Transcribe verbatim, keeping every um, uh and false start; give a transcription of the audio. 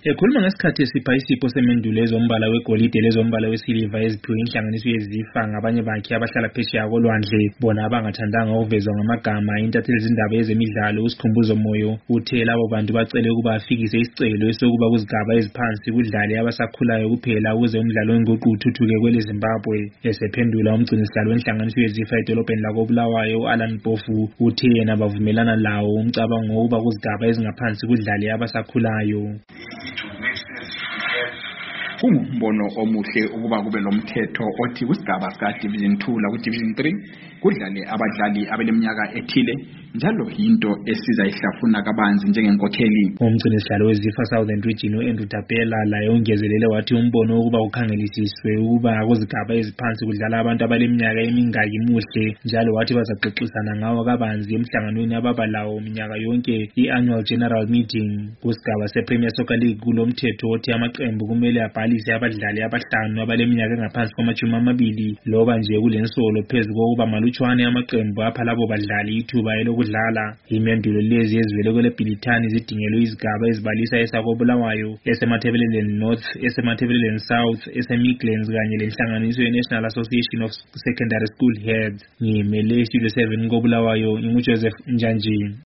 Ekhuluma ngesikhathi esipha isipho semendulo ezombala wegolide lezombala wesiliva eziphiwe inhlanganiso yezifa ngabanye bakhe abahlala phesheya kolwandle bona abangathandanga ukuvezwa ngamagama. Intatheli zindaba ezemidlalo uSikhumbuzo Moyo uthe labo bantu bacele ukuba afikise isicelo esokuba kuzigaba eziphansi kudlale abasakhulayo kuphela ukuze umdlalo wenguqu uthuthuke kwele Zimbabwe. Esephendula umgcinisihlalo wenhlanganiso yezifa edolobheni lakoBulawayo uAlan Mpofu uthe yena bavumelana lawo umcabango wokuba kuzigaba ezingaphansi kudlale abasakhulayo. Kungumbono omuhle ukuba kube lomthetho othi kusigaba sika Division two la ku Division three kudlale abadlali abaneminyaka ethile njalo into esizayihlafuna kabanzi njengenkokheli. Umgcinisihlalo wezifa Southern Region uAndrew Tapela laye ungezelele wathi umbono ukuba ukhangelisiswe ukuba kuzigaba eziphansi kudlala abantu abaleminyaka emingaki muhle njalo wathi bazaxoxisana ngawo kabanzi emhlanganweni ababalawo minyaka yonke i-annual general meeting. Kusigaba sePremier Soccer League kulomthetho othi amaqembu kumele abhalise abadlali abahlanu abaleminyaka engaphansi kwamashumi amabili loba nje kulensolo phezu kokuba malutshwane amaqembu apha labo badlali ithuba elokudlala. Imendulo lezi ezivele kwele Bhilithani zidingelwe izigaba ezibalisa esakoBulawayo, eseMatabeleland North, eseMatabeleland South, eseMidlands kanye lenhlanganiso yeNational Association of Secondary School Heads. Ngimele Studio seven koBulawayo, nginguJoseph Njanji.